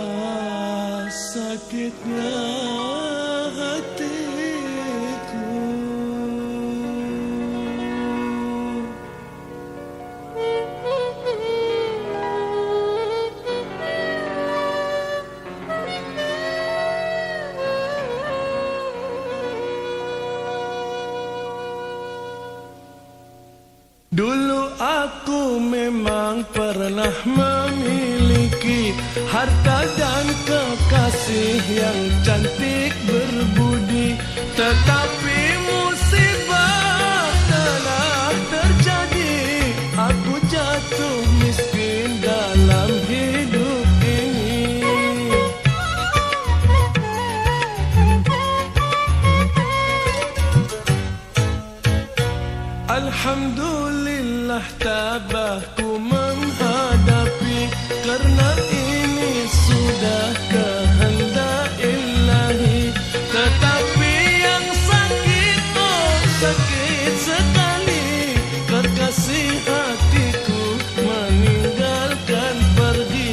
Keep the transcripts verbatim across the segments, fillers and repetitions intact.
sakitnya hatiku. Dulu aku memang pernah memiliki harta dan kekasih yang cantik berbudi, tetapi musibah telah terjadi. Aku jatuh miskin dalam hidup ini. Alhamdulillah tabahku menghadapi, karena ini sudah kehendak ilahi. Tetapi yang sakit, oh sakit sekali, kekasih hatiku meninggalkan pergi.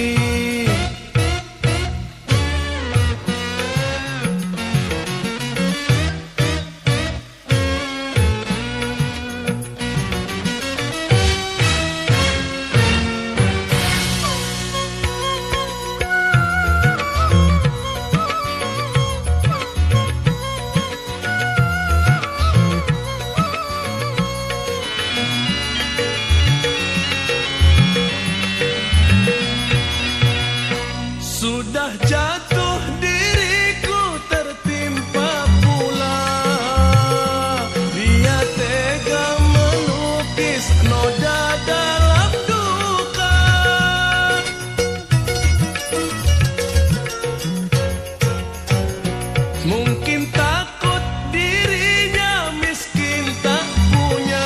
Sudah jatuh diriku tertimpa pula, dia tega melukis noda dalam duka. Mungkin takut dirinya miskin tak punya,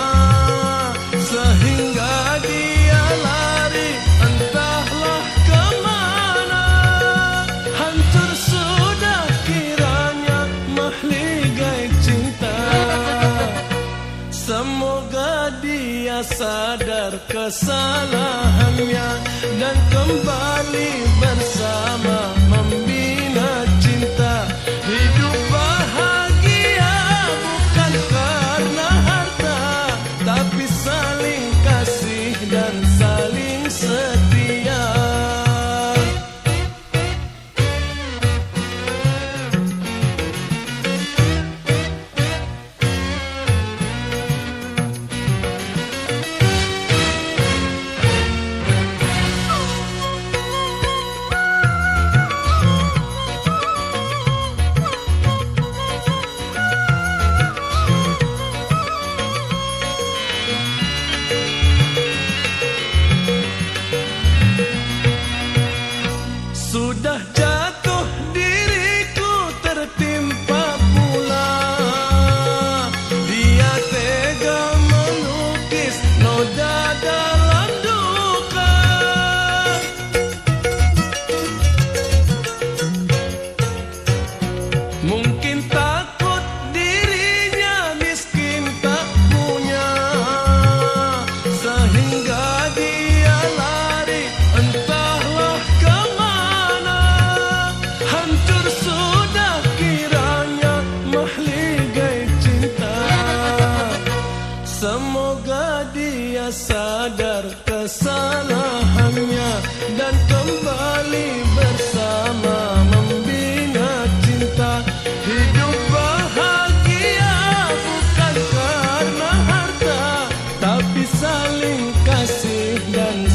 sehingga dia lari entahlah kemana. Hancur sudah kiranya mahligai cinta. Semoga dia sadar kesalahannya dan kembali bersama membina cinta. Hidup bahagia bukan karena harta, tapi saling kasih dan saling setia. Sudah jatuh diriku tertimpa pula, dia tega melukis noda dalam duka. Mungkin takut dirinya miskin tak punya, sehingga dia lari entahlah kemana. Hancur sudah kiranya mahligai cinta. Semoga dia sadar kesalahannya dan kembali bersama membina cinta. Hidup bahagia bukan karena harta, tapi saling kasih dan